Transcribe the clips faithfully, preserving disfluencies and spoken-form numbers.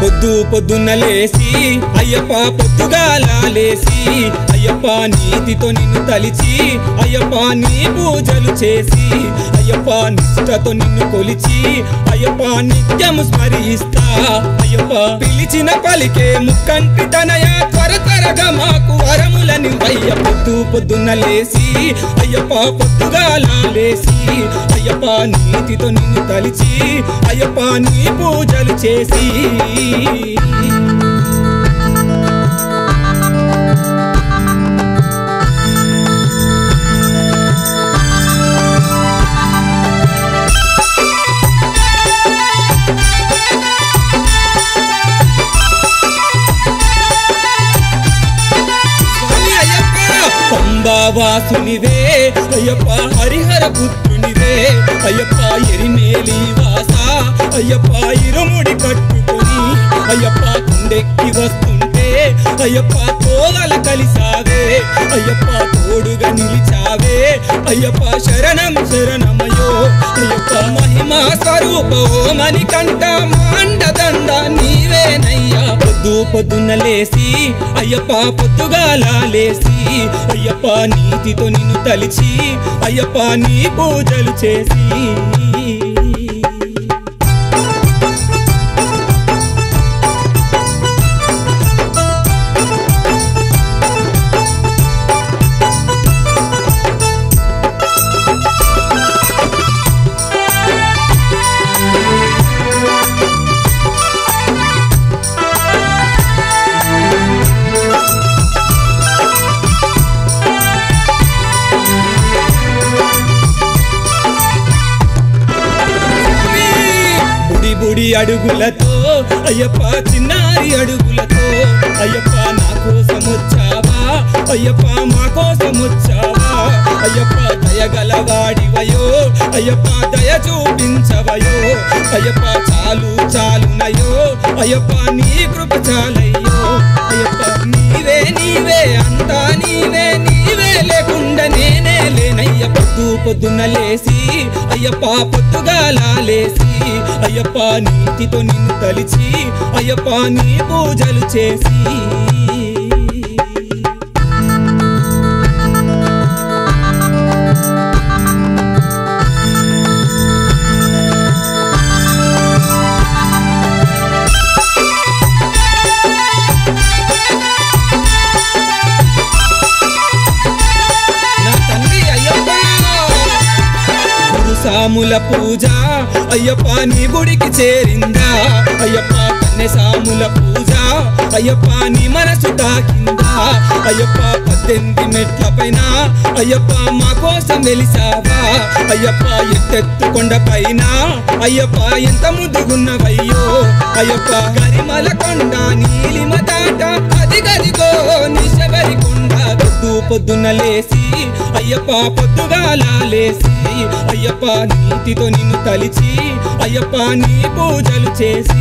పొద్దు పొద్దున్న లేసి అయ్యప్ప పొద్దుగాల లేసి అయ్యప్ప నీతితో నిన్ను తలిచి అయ్యప్ప నీ పూజలు చేసి అయ్యప్ప నిష్ఠతో నిన్ను కొలిచి అయ్యప్ప నిత్యము స్మరిస్తా అయ్యప్ప పిలిచిన పలికే ముక్కంటి తనయ త్వర త్వరగా మాకు వరములని అయ్య పొద్దు పొద్దున్న లేసి అయ్యప్ప పొద్దుగాల లేసి అయ్యప్ప నీతితో నిన్ను తలిచి అయ్యప్ప నీ పూజలు చేసి వాసునివే అయ్యప్ప హరిహర పుత్రునివే అయ్యప్ప ఎరిమేలి వాస అయ్యప్ప ఇరుముడి కట్టుకొని అయ్యప్ప కొండెక్కి వస్తుంటే అయ్యప్ప తోవల కలిసావే అయ్యప్ప తోడుగా నిలిచావే అయ్యప్ప శరణం శరణమయో అయ్యప్ప మహిమా స్వరూపో మణికంఠ మాండదండ నీవేనయ్యా పొద్దు పొద్దున్న లేసి అయ్యప్ప పొద్దుగాల లేసి అయ్యప్ప నీతితో నిన్ను తలిచి అయ్యప్ప నీ పూజలు చేసి బుడి అడుగులతో అయ్యప్ప చిన్నారి అడుగులతో అయ్యప్ప నా కోసం వచ్చావా అయ్యప్ప మా కోసం వచ్చావా అయ్యప్ప దయగలవాడివయో అయ్యప్ప దయ చూపించవయో అయ్యప్ప చాలు చాలునయో అయ్యప్ప నీ కృప చాలయ్యో అయ్యప్ప నీవే నీవే అంతా నీవే నీవే లేకుండా నేనే లేనయ్య పొద్దు పొద్దున్న లేసి అయ్యప్ప పొద్దుగాల లేసి అయ్యప్ప నీతితో నిన్ను తలిచి అయ్యప్ప నీ పూజలు చేసి సాముల పూజ అయ్యప్ప నీ గుడికి చేరిందా అయ్యప్ప కన్నె సాముల పూజ అయ్యప్ప నీ మనసు తాకిందా అయ్యప్ప పద్దెనిమిది మెట్ల పైన అయ్యప్ప మా కోసం వెలిసావా అయ్యప్ప ఎత్తెత్తు కొండ పైన అయ్యప్ప ఎంత ముద్దుగున్నవయ్యో అయ్యప్ప గరిమల కొండ నీలిమ దాట అది గదిగో నిశబరి కొండ పొద్దు పొద్దున్న లేసి అయ్యప్ప పొద్దుగాల లేసి అయ్యప్ప నీతితో నిన్ను తలిచి అయ్యప్ప నీ పూజలు చేసి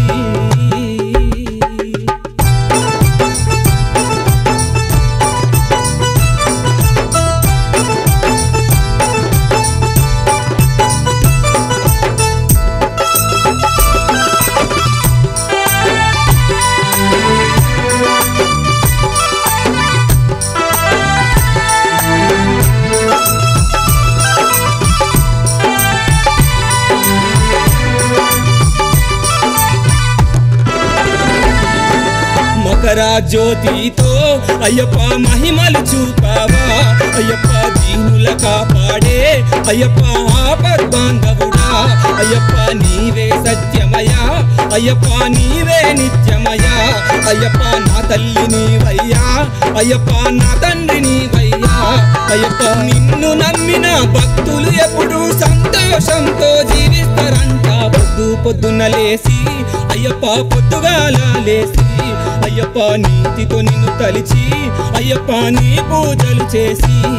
మకర జ్యోతితో అయ్యప్ప మహిమలు చూపావా అయ్యప్ప దీనుల కాపాడే అయ్యప్ప ఆపద్బాంధవుడా అయ్యప్ప నీవే సత్యమయా అయ్యప్ప నీవే నిత్యమయా అయ్యప్ప నా తల్లి నీవయ్యా అయ్యప్ప నా తండ్రి నీవయ్యా అయ్యప్ప నిన్ను నమ్మిన భక్తులు ఎప్పుడు సంతోషంతో జీవిస్తారంట పొద్దు పొద్దున్న లేసి అయ్యప్ప పొద్దుగాల లేసి అయ్యప్ప నీతితో నిన్ను తలిచి అయ్యప్ప నీ పూజలు చేసి